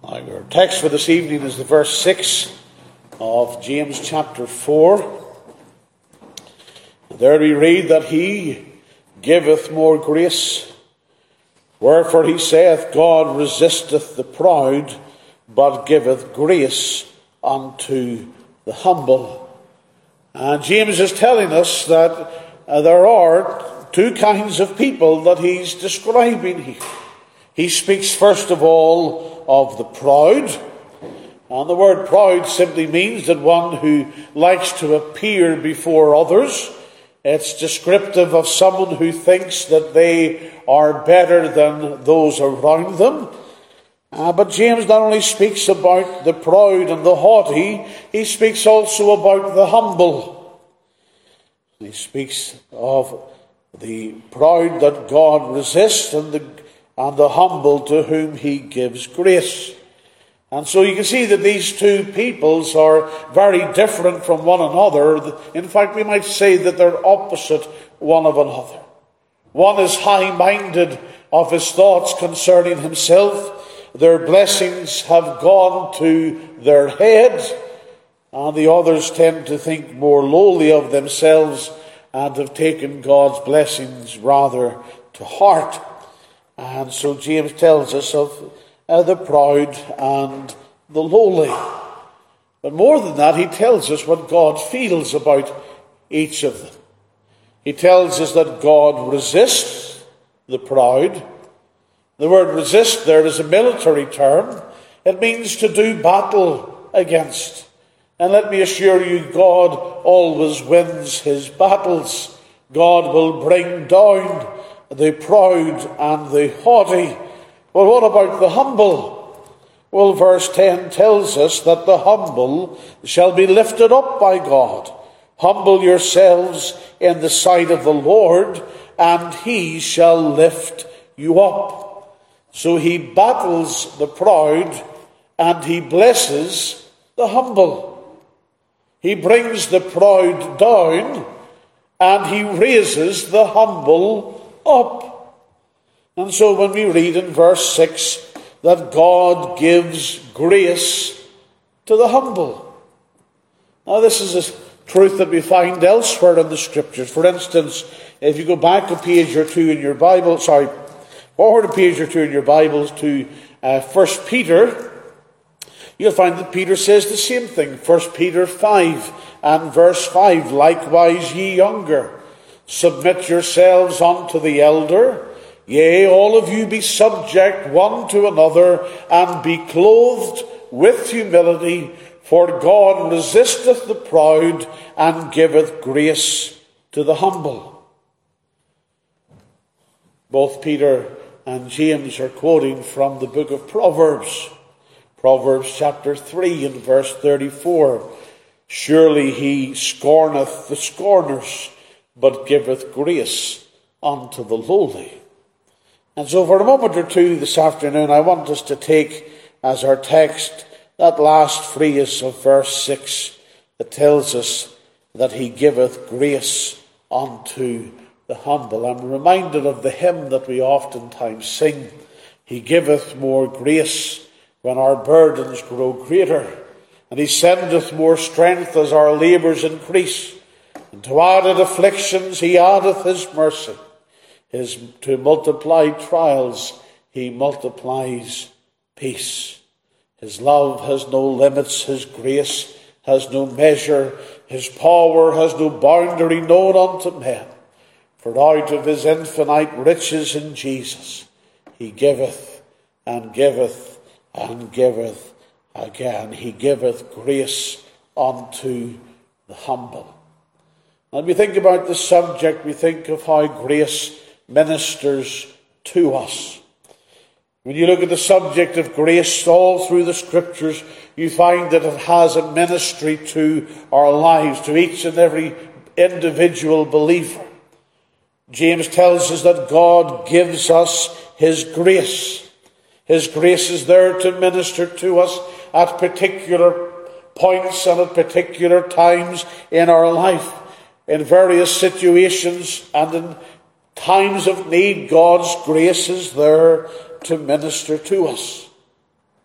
Our text for this evening is the verse 6 of James chapter 4. There we read that he giveth more grace. Wherefore he saith, God resisteth the proud, but giveth grace unto the humble. And James is telling us that there are two kinds of people that he's describing here. He speaks first of all of the proud. And the word proud simply means that one who likes to appear before others. It's descriptive of someone who thinks that they are better than those around them. But James not only speaks about the proud and the haughty, he speaks also about the humble. He speaks of the proud that God resists and the humble to whom he gives grace. And so you can see that these two peoples are very different from one another. In fact, we might say that they're opposite one of another. One is high-minded of his thoughts concerning himself. Their blessings have gone to their head. And the others tend to think more lowly of themselves and have taken God's blessings rather to heart. And so James tells us of the proud and the lowly. But more than that, he tells us what God feels about each of them. He tells us that God resists the proud. The word resist there is a military term. It means to do battle against. And let me assure you, God always wins his battles. God will bring down the proud and the haughty. Well, what about the humble? Well, verse 10 tells us that the humble shall be lifted up by God. Humble yourselves in the sight of the Lord, and he shall lift you up. So he battles the proud, and he blesses the humble. He brings the proud down, and he raises the humble up. And so when we read in verse 6 that God gives grace to the humble. Now this is a truth that we find elsewhere in the Scriptures. For instance, if you go back a page or two in your Bible, forward a page or two in your Bibles to 1 Peter, you'll find that Peter says the same thing. 1 Peter 5 and verse 5, likewise ye younger, submit yourselves unto the elder. Yea, all of you be subject one to another, and be clothed with humility, for God resisteth the proud, and giveth grace to the humble. Both Peter and James are quoting from the book of Proverbs. Proverbs chapter 3 and verse 34. Surely he scorneth the scorners, but giveth grace unto the lowly. And so for a moment or two this afternoon, I want us to take as our text that last phrase of verse 6 that tells us that he giveth grace unto the humble. I'm reminded of the hymn that we oftentimes sing. He giveth more grace when our burdens grow greater, and he sendeth more strength as our labours increase. And to added afflictions he addeth his mercy. To multiply trials, he multiplies peace. His love has no limits, his grace has no measure, his power has no boundary known unto men. For out of his infinite riches in Jesus, he giveth and giveth and giveth again. He giveth grace unto the humble. When we think about the subject, we think of how grace ministers to us. When you look at the subject of grace all through the Scriptures, you find that it has a ministry to our lives, to each and every individual believer. James tells us that God gives us his grace. His grace is there to minister to us at particular points and at particular times in our life. In various situations and in times of need, God's grace is there to minister to us.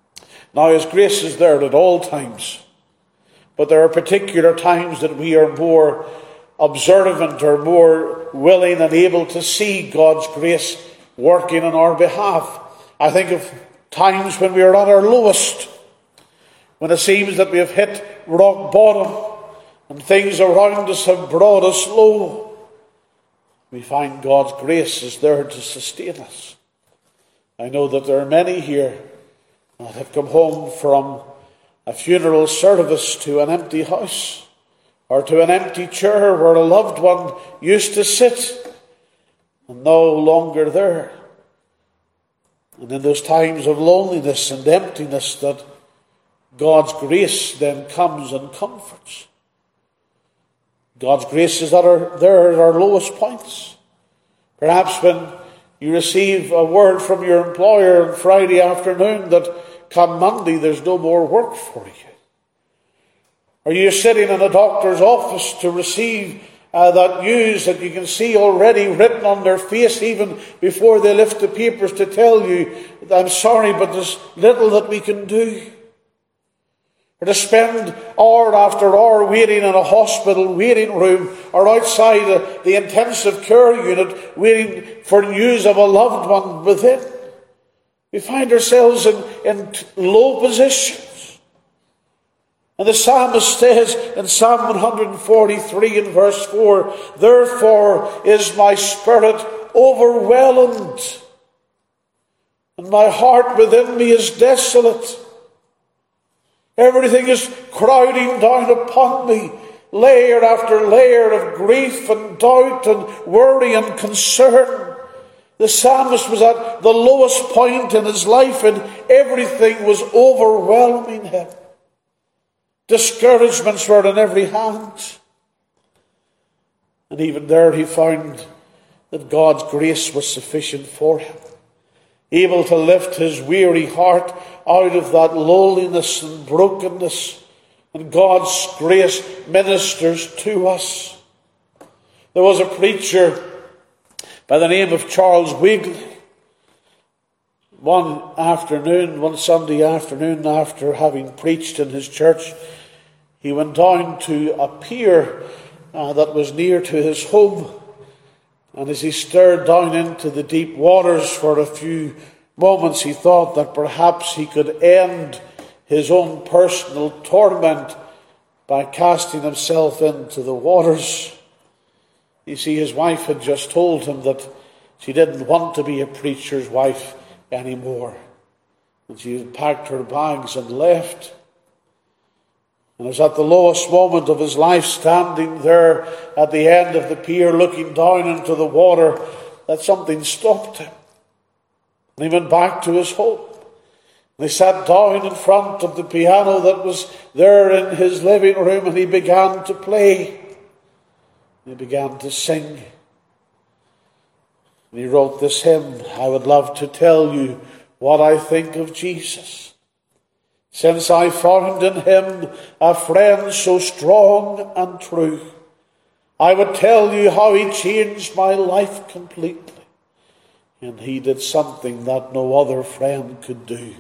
Now, His grace is there at all times, but there are particular times that we are more observant or more willing and able to see God's grace working on our behalf. I think of times when we are at our lowest, when it seems that we have hit rock bottom and things around us have brought us low. We find God's grace is there to sustain us. I know that there are many here that have come home from a funeral service to an empty house or to an empty chair where a loved one used to sit and no longer there. And in those times of loneliness and emptiness that God's grace then comes and comforts. God's grace is there at our lowest points. Perhaps when you receive a word from your employer on Friday afternoon that come Monday there's no more work for you. Or you're sitting in a doctor's office to receive that news that you can see already written on their face even before they lift the papers to tell you, I'm sorry, but there's little that we can do. Or to spend hour after hour waiting in a hospital waiting room or outside the intensive care unit waiting for news of a loved one within. We find ourselves in low positions. And the psalmist says in Psalm 143 in verse 4, therefore is my spirit overwhelmed, and my heart within me is desolate. Everything is crowding down upon me, layer after layer of grief and doubt and worry and concern. The psalmist was at the lowest point in his life and everything was overwhelming him. Discouragements were on every hand. And even there he found that God's grace was sufficient for him, able to lift his weary heart out of that lowliness and brokenness. And God's grace ministers to us. There was a preacher by the name of Charles Wesley. One Sunday afternoon, after having preached in his church, he went down to a pier that was near to his home. And as he stared down into the deep waters for a few moments, he thought that perhaps he could end his own personal torment by casting himself into the waters. You see, his wife had just told him that she didn't want to be a preacher's wife anymore. And she had packed her bags and left. And it was at the lowest moment of his life, standing there at the end of the pier, looking down into the water, that something stopped him. And he went back to his home. And he sat down in front of the piano that was there in his living room, and he began to play. He began to sing. And he wrote this hymn, I would love to tell you what I think of Jesus, since I found in him a friend so strong and true. I would tell you how he changed my life completely, and he did something that no other friend could do.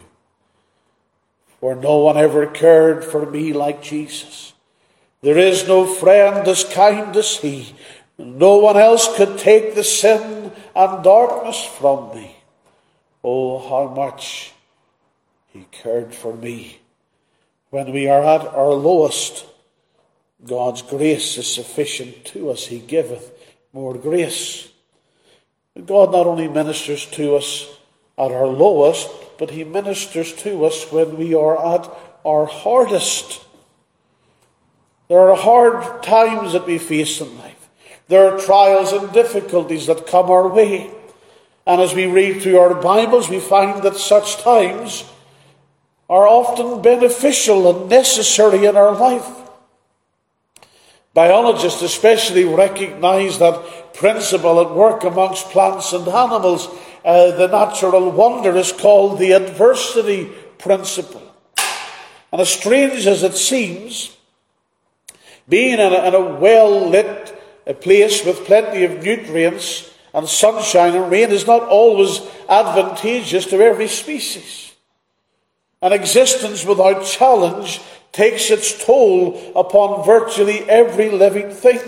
For no one ever cared for me like Jesus. There is no friend as kind as he. No one else could take the sin and darkness from me. Oh, how much he cared for me. When we are at our lowest, God's grace is sufficient to us. He giveth more grace. God not only ministers to us at our lowest, but he ministers to us when we are at our hardest. There are hard times that we face in life. There are trials and difficulties that come our way. And as we read through our Bibles, we find that such times are often beneficial and necessary in our life. Biologists especially recognize that principle at work amongst plants and animals. The natural wonder is called the adversity principle. And as strange as it seems, being in a well-lit place with plenty of nutrients and sunshine and rain is not always advantageous to every species. An existence without challenge takes its toll upon virtually every living thing.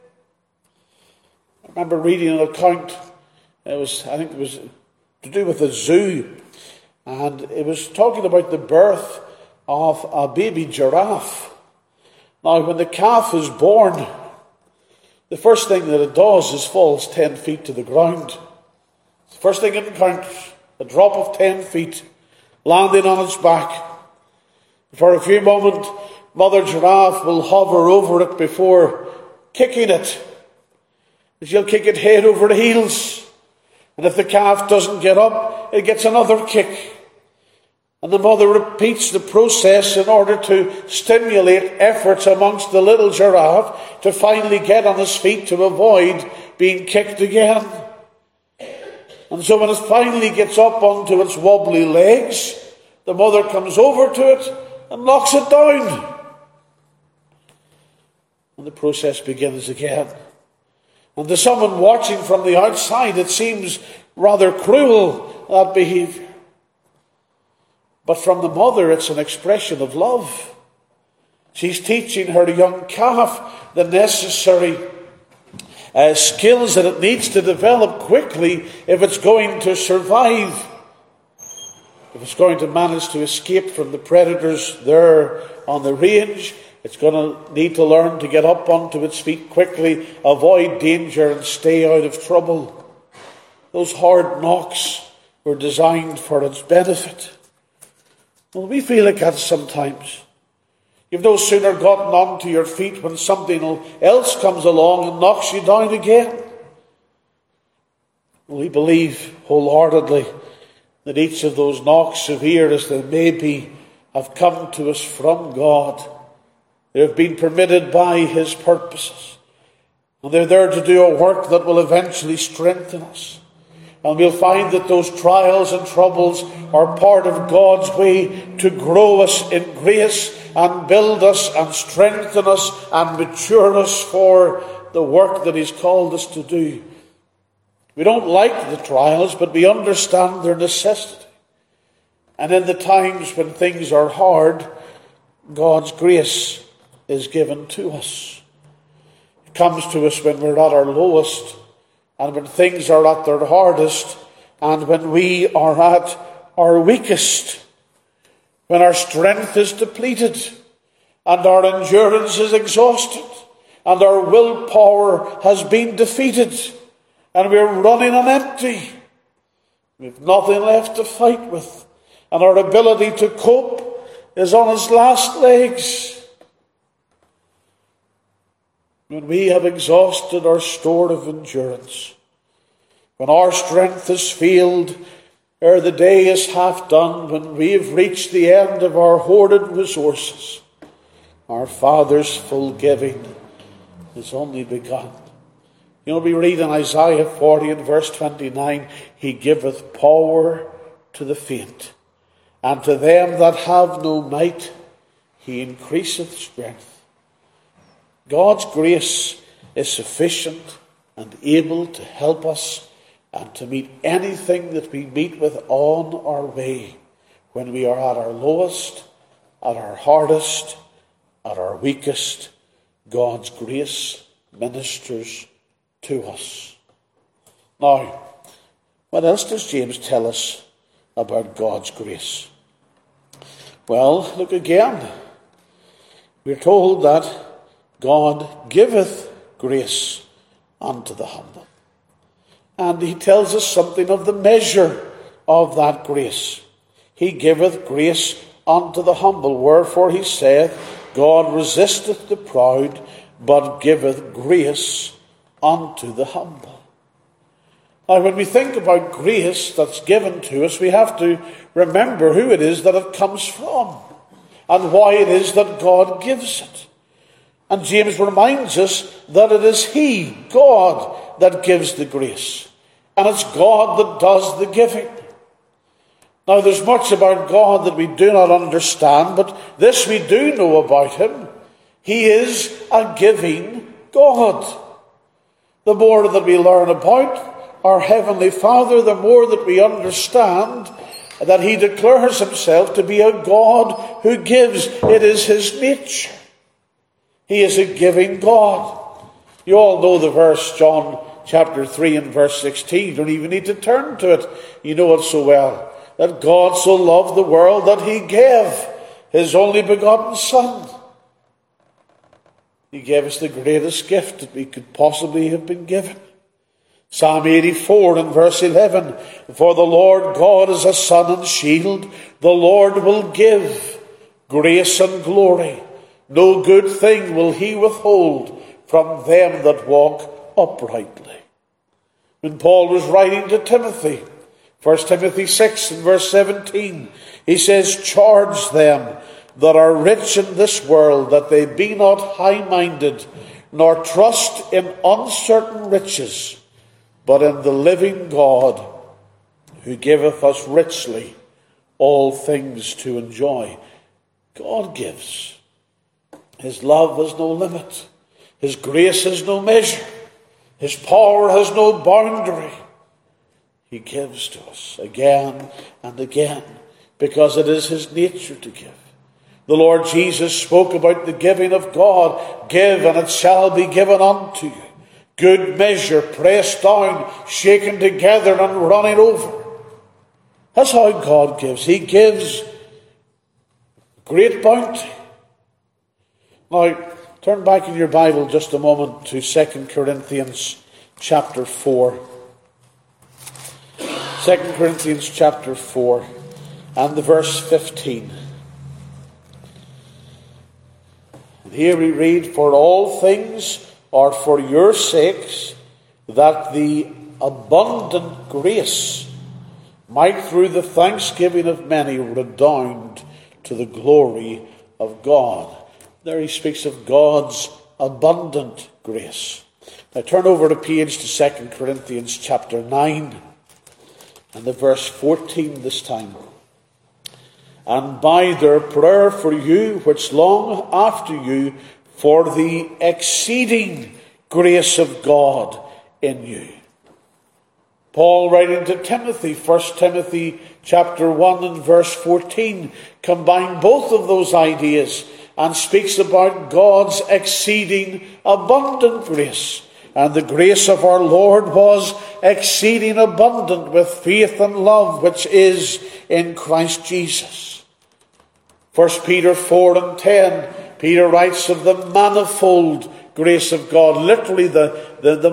I remember reading an account, I think it was to do with a zoo, and it was talking about the birth of a baby giraffe. Now, when the calf is born, the first thing that it does is falls 10 feet to the ground. It's the first thing it encounters, a drop of 10 feet, landing on its back. For a few moments, Mother Giraffe will hover over it before kicking it. She'll kick it head over heels. And if the calf doesn't get up, it gets another kick. And the mother repeats the process in order to stimulate efforts amongst the little giraffe to finally get on his feet to avoid being kicked again. And so when it finally gets up onto its wobbly legs, the mother comes over to it and knocks it down. And the process begins again. And to someone watching from the outside, it seems rather cruel, that behavior. But from the mother, it's an expression of love. She's teaching her young calf the necessary skills that it needs to develop quickly if it's going to survive. If it's going to manage to escape from the predators there on the range, it's going to need to learn to get up onto its feet quickly, avoid danger and stay out of trouble. Those hard knocks were designed for its benefit. Well, we feel like that sometimes. You've no sooner gotten onto your feet when something else comes along and knocks you down again. We believe wholeheartedly that each of those knocks, severe as they may be, have come to us from God. They have been permitted by His purposes. And they're there to do a work that will eventually strengthen us. And we'll find that those trials and troubles are part of God's way to grow us in grace and build us and strengthen us and mature us for the work that He's called us to do. We don't like the trials, but we understand their necessity. And in the times when things are hard, God's grace is given to us. It comes to us when we're at our lowest, and when things are at their hardest, and when we are at our weakest, when our strength is depleted, and our endurance is exhausted, and our willpower has been defeated, and we're running on empty. We've nothing left to fight with, and our ability to cope is on its last legs. When we have exhausted our store of endurance, when our strength has failed, ere the day is half done, when we have reached the end of our hoarded resources, our Father's full giving is only begun. You know, we read in Isaiah 40 and verse 29, He giveth power to the faint, and to them that have no might, He increaseth strength. God's grace is sufficient and able to help us and to meet anything that we meet with on our way when we are at our lowest, at our hardest, at our weakest. God's grace ministers to us. Now, what else does James tell us about God's grace? Well, look again. We're told that God giveth grace unto the humble. And he tells us something of the measure of that grace. He giveth grace unto the humble. Wherefore he saith, God resisteth the proud, but giveth grace unto the humble. Now, when we think about grace that's given to us, we have to remember who it is that it comes from and why it is that God gives it. And James reminds us that it is He, God, that gives the grace. And it's God that does the giving. Now, there's much about God that we do not understand, but this we do know about Him. He is a giving God. The more that we learn about our Heavenly Father, the more that we understand that he declares himself to be a God who gives. It is his nature. He is a giving God. You all know the verse, John chapter 3 and verse 16. You don't even need to turn to it. You know it so well. That God so loved the world that he gave his only begotten Son. He gave us the greatest gift that we could possibly have been given. Psalm 84 and verse 11. For the Lord God is a sun and shield. The Lord will give grace and glory. No good thing will he withhold from them that walk uprightly. When Paul was writing to Timothy, 1 Timothy 6 and verse 17, he says, charge them that are rich in this world, that they be not high-minded, nor trust in uncertain riches, but in the living God, who giveth us richly all things to enjoy. God gives. His love has no limit. His grace has no measure. His power has no boundary. He gives to us again and again, because it is his nature to give. The Lord Jesus spoke about the giving of God. Give, and it shall be given unto you. Good measure, pressed down, shaken together, and running over. That's how God gives. He gives great bounty. Now, turn back in your Bible just a moment to 2 Corinthians chapter 4. 2 Corinthians chapter 4 and the verse 15. And here we read, for all things are for your sakes, that the abundant grace might through the thanksgiving of many redound to the glory of God. There he speaks of God's abundant grace. Now turn over the page to 2 Corinthians chapter 9 and the verse 14 this time. And by their prayer for you, which long after you, for the exceeding grace of God in you. Paul writing to Timothy, 1 Timothy chapter 1 and verse 14, combine both of those ideas and speaks about God's exceeding abundant grace. And the grace of our Lord was exceeding abundant with faith and love, which is in Christ Jesus. 1 Peter 4 and 10, Peter writes of the manifold grace of God. Literally the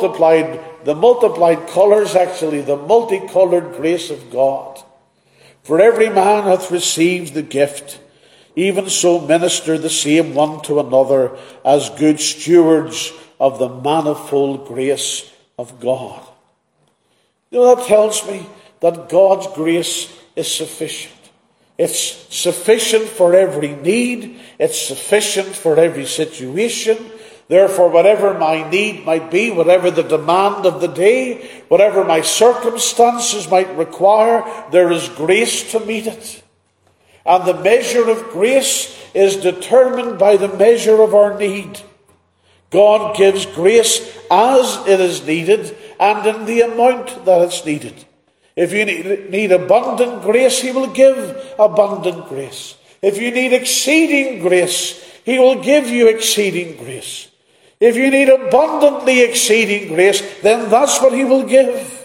multiplied colours, actually, the multicolored grace of God. For every man hath received the gift, even so minister the same one to another as good stewards of the manifold grace of God. You know, that tells me that God's grace is sufficient. It's sufficient for every need. It's sufficient for every situation. Therefore, whatever my need might be, whatever the demand of the day, whatever my circumstances might require, there is grace to meet it. And the measure of grace is determined by the measure of our need. God gives grace as it is needed and in the amount that it's needed. If you need abundant grace, he will give abundant grace. If you need exceeding grace, he will give you exceeding grace. If you need abundantly exceeding grace, then that's what he will give.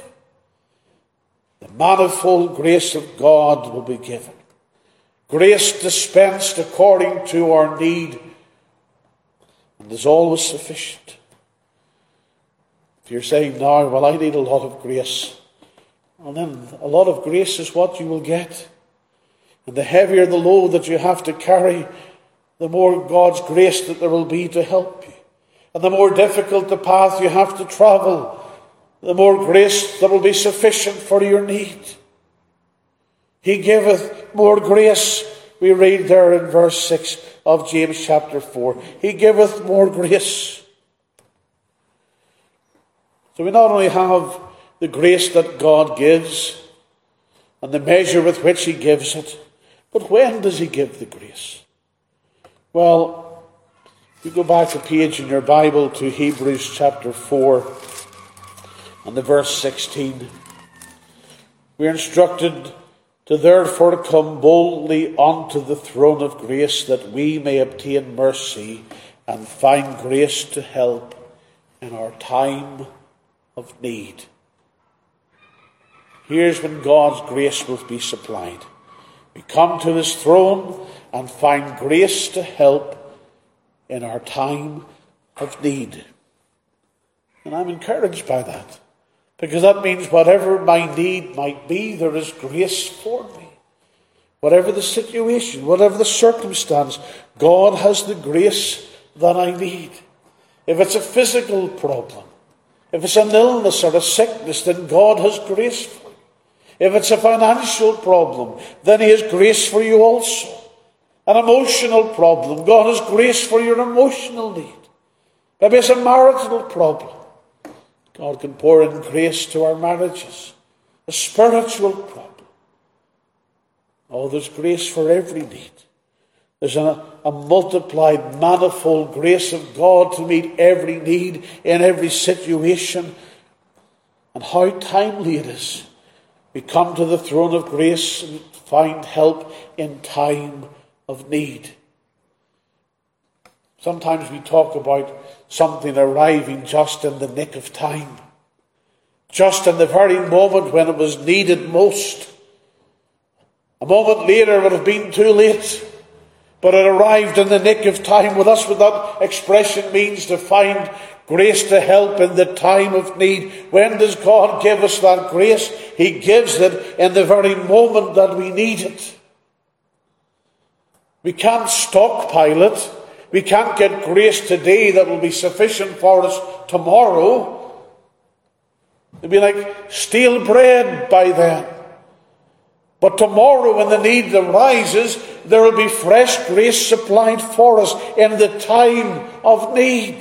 The manifold grace of God will be given. Grace dispensed according to our need, and is always sufficient. If you're saying now, well, I need a lot of grace, well then, a lot of grace is what you will get. And the heavier the load that you have to carry, the more God's grace that there will be to help you. And the more difficult the path you have to travel, the more grace that will be sufficient for your need. He giveth more grace, we read there in verse 6 of James chapter 4. He giveth more grace. So we not only have the grace that God gives and the measure with which he gives it, but when does he give the grace? Well, you go back a page in your Bible to Hebrews chapter 4 and the verse 16. We're instructed to therefore come boldly unto the throne of grace, that we may obtain mercy and find grace to help in our time of need. Here's when God's grace will be supplied. We come to his throne and find grace to help in our time of need. And I'm encouraged by that, because that means whatever my need might be, there is grace for me. Whatever the situation, whatever the circumstance, God has the grace that I need. If it's a physical problem, if it's an illness or a sickness, then God has grace for you. If it's a financial problem, then he has grace for you also. An emotional problem, God has grace for your emotional need. Maybe it's a marital problem. God can pour in grace to our marriages. A spiritual problem. Oh, there's grace for every need. There's a multiplied, manifold grace of God to meet every need in every situation. And how timely it is. We come to the throne of grace and find help in time of need. Sometimes we talk about something arriving just in the nick of time. Just in the very moment when it was needed most. A moment later would have been too late. But it arrived in the nick of time. Well, that's what that expression means, to find grace to help in the time of need. When does God give us that grace? He gives it in the very moment that we need it. We can't stockpile it. We can't get grace today that will be sufficient for us tomorrow. It'll be like stale bread by then. But tomorrow when the need arises, there will be fresh grace supplied for us in the time of need.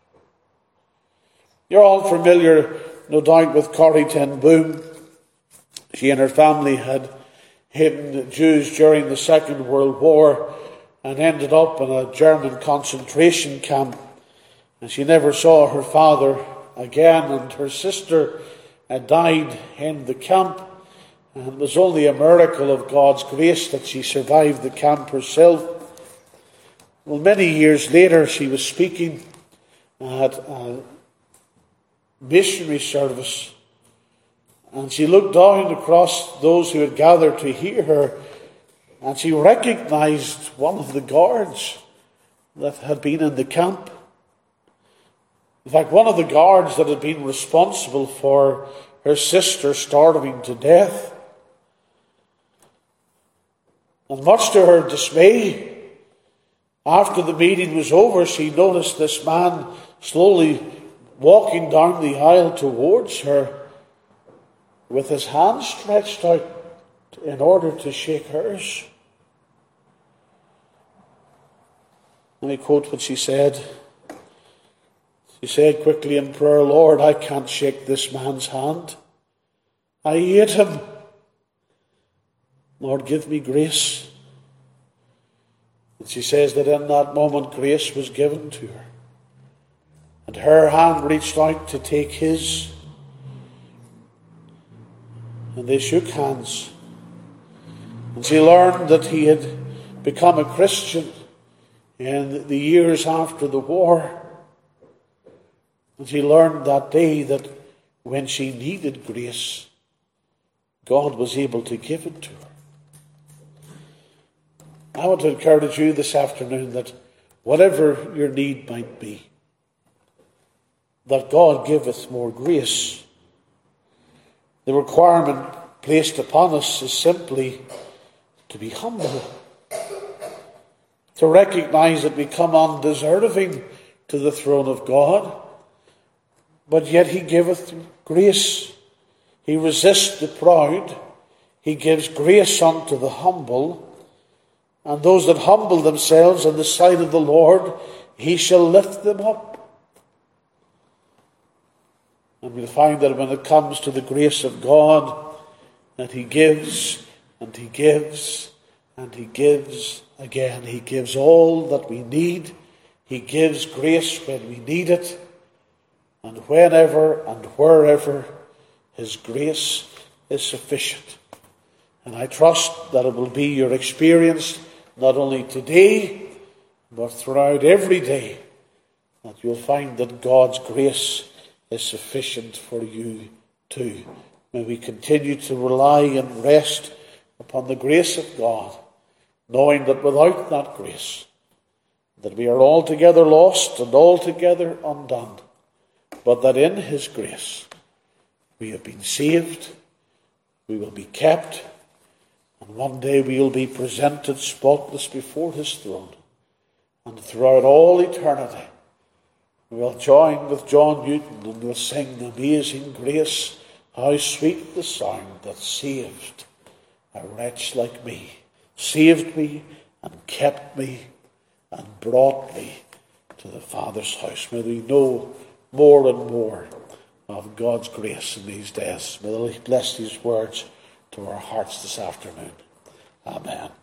You're all familiar, no doubt, with Corrie ten Boom. She and her family had hidden Jews during the Second World War and ended up in a German concentration camp. And she never saw her father again, and her sister died in the camp. And it was only a miracle of God's grace that she survived the camp herself. Well, many years later, she was speaking at a missionary service, and she looked down across those who had gathered to hear her, and she recognized one of the guards that had been in the camp. In fact, one of the guards that had been responsible for her sister starving to death. And much to her dismay, after the meeting was over, she noticed this man slowly walking down the aisle towards her with his hand stretched out in order to shake hers. Let me quote what she said. She said quickly in prayer, "Lord, I can't shake this man's hand. I hate him. Lord, give me grace." And she says that in that moment grace was given to her. And her hand reached out to take his. And they shook hands. And she learned that he had become a Christian in the years after the war. And she learned that day that when she needed grace, God was able to give it to her. I want to encourage you this afternoon that whatever your need might be, that God giveth more grace. The requirement placed upon us is simply to be humble, to recognize that we come undeserving to the throne of God, but yet he giveth grace. He resists the proud. He gives grace unto the humble. And those that humble themselves in the sight of the Lord, he shall lift them up. And we'll find that when it comes to the grace of God, that he gives, and he gives, and he gives again. He gives all that we need. He gives grace when we need it. And whenever and wherever his grace is sufficient. And I trust that it will be your experience not only today, but throughout every day, that you'll find that God's grace is sufficient for you too. May we continue to rely and rest upon the grace of God, knowing that without that grace, that we are altogether lost and altogether undone, but that in his grace we have been saved, we will be kept, and one day we will be presented spotless before his throne. And throughout all eternity, we will join with John Newton and we'll sing Amazing Grace, how sweet the sound that saved a wretch like me, saved me and kept me and brought me to the Father's house. May we know more and more of God's grace in these days. May the Lord bless these words to our hearts this afternoon. Amen.